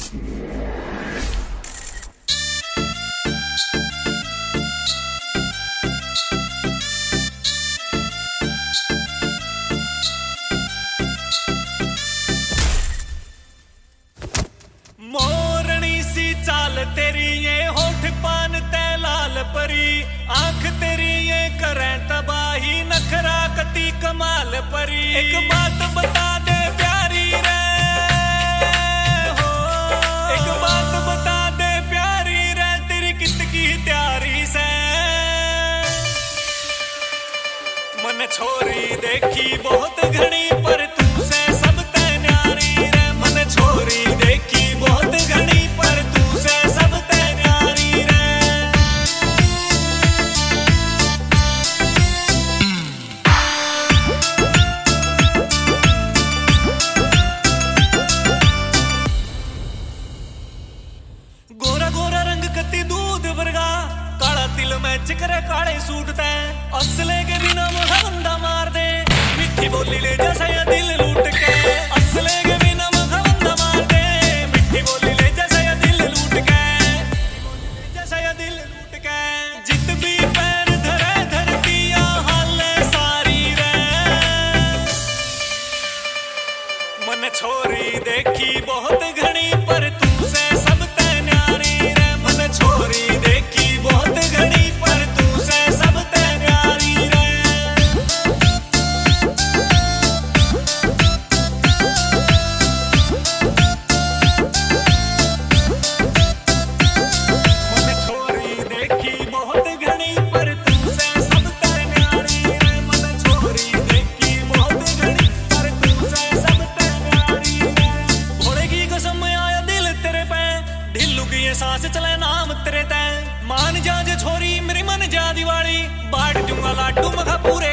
मोरनी सी चाल तेरी ये होठ पान ते लाल परी, आंख तेरी ये करे तबाही नखरा कती कमाल परी। एक बात बता दे प्यारी रे हो, एक बात बता दे प्यारी रे तेरी कित की त्यारी से। मन छोरी देखी बहुत घनी पर तू से सब ते न्यारी रे। मन छोरी देखी बहुत घनी पर तू से सब ते न्यारी रे। गोरा गोरा रंग कती दूध वर्गा, काला तिल मैच करे काले सूट तै। असले के बिना मुहा बंदा मार दे, मिठी बोली ले जैसा या दिल लूट के। असले के बिना मुहा बंदा मार दे, मिठी बोली ले जैसा या दिल लूट के, जैसा या दिल लूट के। जित भी पैर धरे धरतिया हाले सारी रे। मन छोरी देखी बहुत घनी पर तू से सब ते न्यारी रे। मन छोरी देखी बहुत घनी पर तू से सब ते न्यारी रे। मन छोरी देखी बहुत घनी पर तू से सब ते न्यारी रे। मन छोरी देखी बहुत घनी पर तू से सब ते न्यारी रे। घोड़े की कसम आया दिल तेरे पे, ढिल्लू की ये सांस चले नाम तेरे तै। मान जा जे छोरी मेरी मन जा दिवाली, बांट दूंगा लाडू मखा पूरे